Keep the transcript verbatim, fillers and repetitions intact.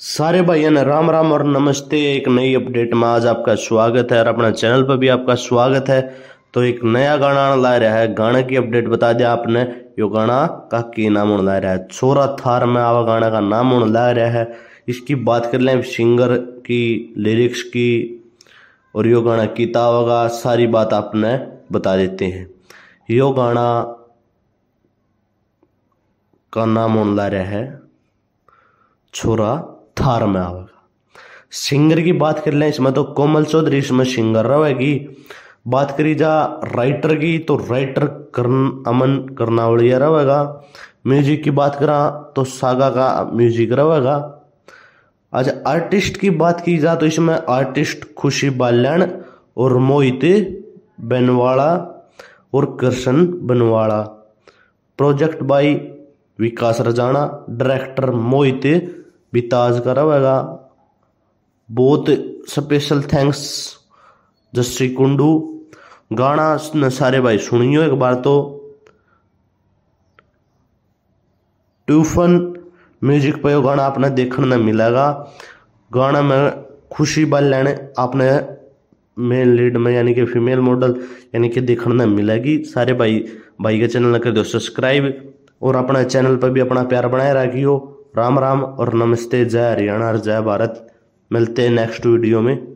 सारे भाइयों ने राम राम और नमस्ते। एक नई अपडेट में आज आपका स्वागत है और अपना चैनल पर भी आपका स्वागत है। तो एक नया गाना ला रहा है, गाने की अपडेट बता दिया आपने। यो गाना का की नाम होने ला रहा है, छोरा थार में आवा गाना का नाम होने ला रहा है। इसकी बात कर लें सिंगर की, लिरिक्स की और यो गाना किता होगा, सारी बात आपने बता देते हैं। यो गाना का नाम होने ला रहा है छोरा थार में आवेगा। सिंगर की बात कर लें इसमें तो कोमल चौधरी इसमें सिंगर रहेगी। बात करी जा राइटर की तो राइटर करण अमन करनावलिया रहेगा। म्यूजिक की बात करा तो सागा का म्यूजिक रहेगा। आज आर्टिस्ट की बात की जा तो इसमें आर्टिस्ट खुशी बाल्याण और मोहित बनवाड़ा और Krishna Banwara. Project by Vikas Rajana, director Mohit Bitaj का रहेगा। बहुत स्पेशल थैंक्स जस्सी कुंडू। गाना न सारे भाई सुनियो एक बार तो। ट्यूफन म्यूजिक पे गाना आपने देखने मिलेगा। गाना में खुशी बाल्याण आपने मेल लीड में यानी कि फीमेल मॉडल यानी कि देखने मिलेगी। सारे भाई भाई के चैनल कर दो सब्सक्राइब और अपना चैनल पर भी अपना प्यार बनाए रखियो। राम राम और नमस्ते। जय हरियाणा और जय भारत। मिलते हैं नेक्स्ट वीडियो में।